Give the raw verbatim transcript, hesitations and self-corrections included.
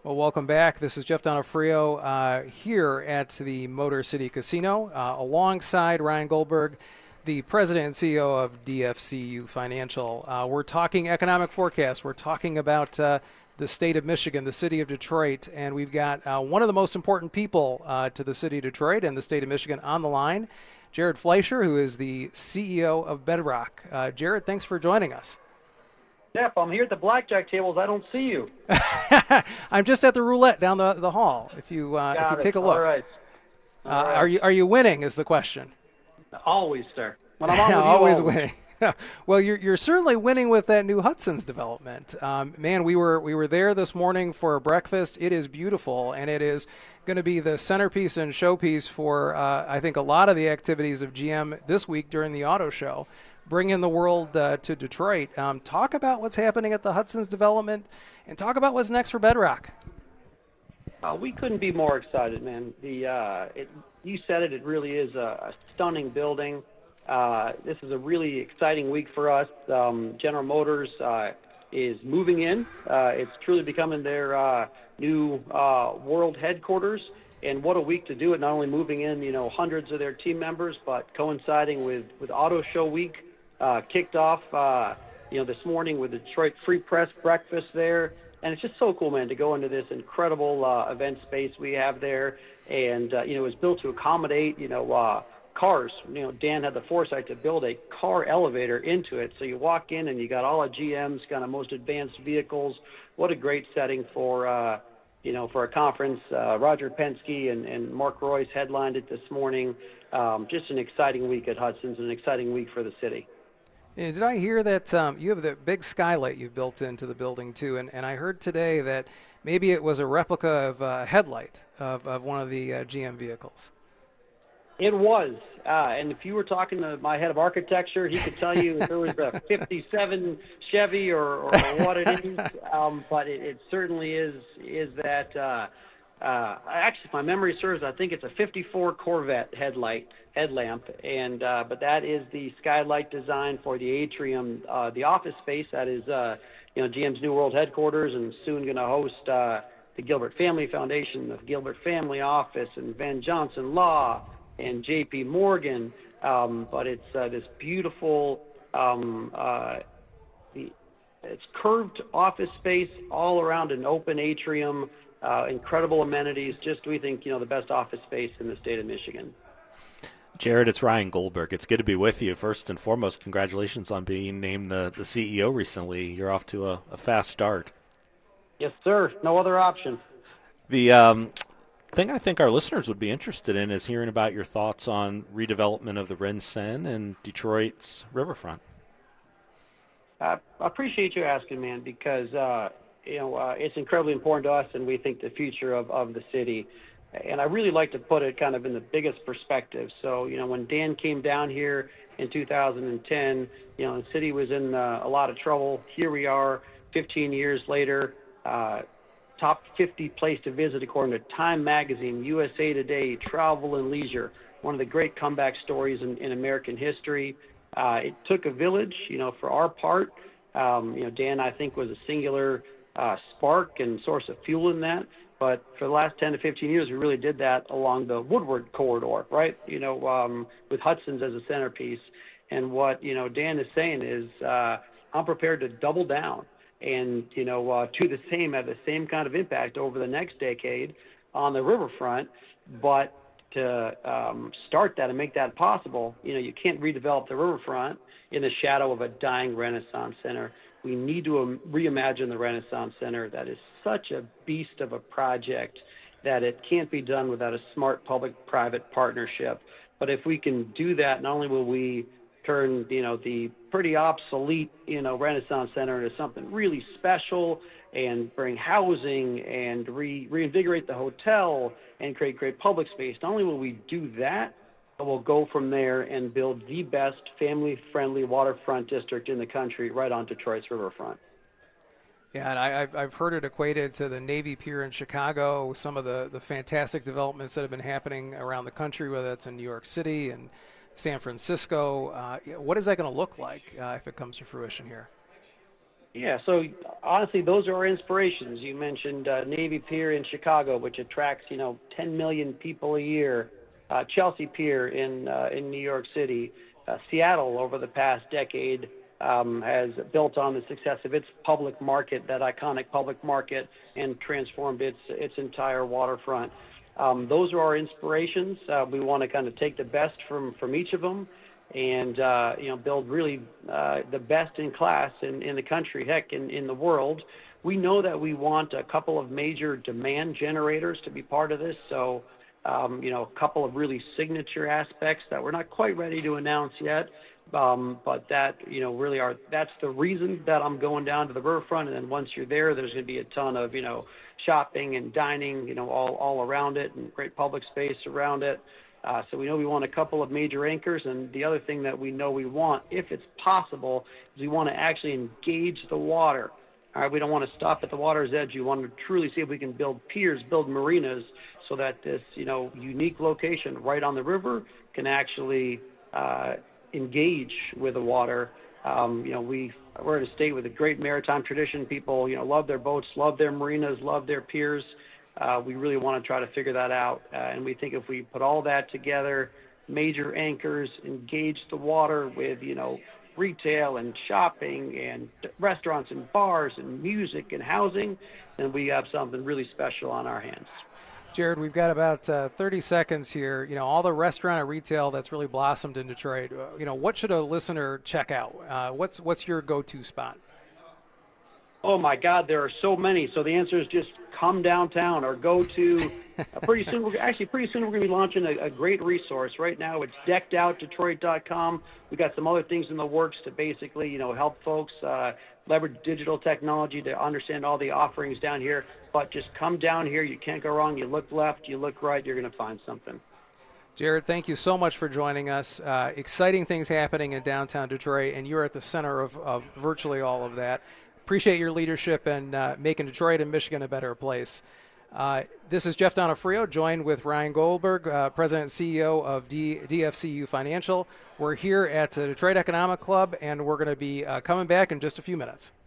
Well, welcome back. This is Jeff Donofrio uh, here at the Motor City Casino uh, alongside Ryan Goldberg, the president and C E O of D F C U Financial. Uh, we're talking economic forecast. We're talking about uh, the state of Michigan, the city of Detroit, and we've got uh, one of the most important people uh, to the city of Detroit and the state of Michigan on the line, Jared Fleischer, who is the C E O of Bedrock. Uh, Jared, thanks for joining us. Jeff, I'm here at the blackjack tables. I don't see you. I'm just at the roulette down the, the hall. If you uh, if you it. take a look, All right. All uh, right. are you are you winning? Is the question. Always, sir. When I'm on with you, always always winning. Well, you're you're certainly winning with that new Hudson's development. Um, man, we were we were there this morning for a breakfast. It is beautiful, and it is going to be the centerpiece and showpiece for uh, I think a lot of the activities of G M this week during the auto show. Bring in the world uh, to Detroit. Um, talk about what's happening at the Hudson's development, and talk about what's next for Bedrock. Uh, we couldn't be more excited, man. The uh, it, you said it. It really is a, a stunning building. Uh, this is a really exciting week for us. Um, General Motors uh, is moving in. Uh, it's truly becoming their uh, new uh, world headquarters. And what a week to do it, not only moving in, you know, hundreds of their team members, but coinciding with, with Auto Show Week. Uh, kicked off, uh, you know, this morning with the Detroit Free Press breakfast there. And it's just so cool, man, to go into this incredible uh, event space we have there. And, uh, you know, it was built to accommodate, you know, uh, cars. You know, Dan had the foresight to build a car elevator into it. So you walk in and you got all of G M's kind of most advanced vehicles. What a great setting for, uh, you know, for a conference. Uh, Roger Penske and, and Mark Royce headlined it this morning. Um, just an exciting week at Hudson's and an exciting week for the city. Yeah, did I hear that um, you have the big skylight you've built into the building too? And, and I heard today that maybe it was a replica of a headlight of, of one of the uh, G M vehicles. It was. Uh, and if you were talking to my head of architecture, he could tell you if there was a fifty-seven Chevy or, or what it is. Um, but it, it certainly is is that. Uh, uh, actually, if my memory serves, I think it's a fifty-four Corvette headlight headlamp. And uh, but that is the skylight design for the atrium, uh, the office space that is, uh, you know, G M's New World headquarters, and soon going to host uh, the Gilbert Family Foundation, the Gilbert Family Office, and Van Johnson Law, and J P Morgan, um, but it's uh, this beautiful, um, uh, the, it's curved office space all around an open atrium, uh, incredible amenities, just we think, you know, the best office space in the state of Michigan. Jared, it's Ryan Goldberg. It's good to be with you. First and foremost, congratulations on being named the, the C E O recently. You're off to a, a fast start. Yes, sir. No other option. The um, thing I think our listeners would be interested in is hearing about your thoughts on redevelopment of the Ren-Seine and Detroit's riverfront. I appreciate you asking, man, because uh, you know uh, it's incredibly important to us, and we think the future of, of the city. And I really like to put it kind of in the biggest perspective. So, you know, when Dan came down here in two thousand ten, you know, the city was in uh, a lot of trouble. Here we are fifteen years later. Uh, Top fifty place to visit according to Time Magazine, U S A Today, Travel and Leisure, one of the great comeback stories in, in American history. Uh, it took a village, you know, for our part. Um, you know, Dan, I think, was a singular uh, spark and source of fuel in that. But for the last ten to fifteen years, we really did that along the Woodward corridor, right? You know, um, with Hudson's as a centerpiece. And what, you know, Dan is saying is uh, I'm prepared to double down and, you know, uh, to the same, have the same kind of impact over the next decade on the riverfront. But to um, start that and make that possible, you know, you can't redevelop the riverfront in the shadow of a dying Renaissance Center. We need to um, reimagine the Renaissance Center. That is such a beast of a project that it can't be done without a smart public-private partnership. But if we can do that, not only will we turn, you know, the pretty obsolete, you know, Renaissance Center into something really special and bring housing and re- reinvigorate the hotel and create great public space. Not only will we do that, but we'll go from there and build the best family-friendly waterfront district in the country right on Detroit's riverfront. Yeah, and I, I've, I've heard it equated to the Navy Pier in Chicago, some of the, the fantastic developments that have been happening around the country, whether it's in New York City and San Francisco. Uh, what is that going to look like uh, if it comes to fruition here? Yeah, so honestly, those are our inspirations. You mentioned uh, Navy Pier in Chicago, which attracts, you know, ten million people a year. Uh, Chelsea Pier in uh, in New York City. Uh, Seattle, over the past decade, um, has built on the success of its public market, that iconic public market, and transformed its its entire waterfront. Um, those are our inspirations. Uh, we want to kind of take the best from from each of them, and uh, you know, build really uh, the best in class in, in the country, heck, in, in the world. We know that we want a couple of major demand generators to be part of this, so um, you know, a couple of really signature aspects that we're not quite ready to announce yet, um, but that, you know, really are, that's the reason that I'm going down to the riverfront, and then once you're there, there's going to be a ton of, you know, shopping and dining, you know, all, all around it, and great public space around it. Uh, so we know we want a couple of major anchors, and the other thing that we know we want, if it's possible, is we want to actually engage the water. All right, we don't want to stop at the water's edge. We want to truly see if we can build piers, build marinas, so that this, you know, unique location right on the river can actually uh, engage with the water. Um, you know, we we're in a state with a great maritime tradition. People, you know, love their boats, love their marinas, love their piers. Uh, we really want to try to figure that out, uh, and we think if we put all that together, major anchors, engage the water with, you know, retail and shopping and restaurants and bars and music and housing, then we have something really special on our hands. Jared, we've got about uh, thirty seconds here. You know, all the restaurant and retail that's really blossomed in Detroit. Uh, you know, what should a listener check out? Uh, what's what's your go-to spot? Oh my God, there are so many. So the answer is just come downtown or go to. Uh, pretty soon, we're actually pretty soon we're going to be launching a, a great resource. Right now, it's decked out detroit dot com. We got some other things in the works to basically, you know, help folks uh, leverage digital technology to understand all the offerings down here. But just come down here. You can't go wrong. You look left, you look right, you're going to find something. Jared, thank you so much for joining us. Uh, exciting things happening in downtown Detroit, and you're at the center of, of virtually all of that. Appreciate your leadership and uh, making Detroit and Michigan a better place. Uh, this is Jeff Donofrio, joined with Ryan Goldberg, uh, President and C E O of D- DFCU Financial. We're here at the Detroit Economic Club, and we're going to be uh, coming back in just a few minutes.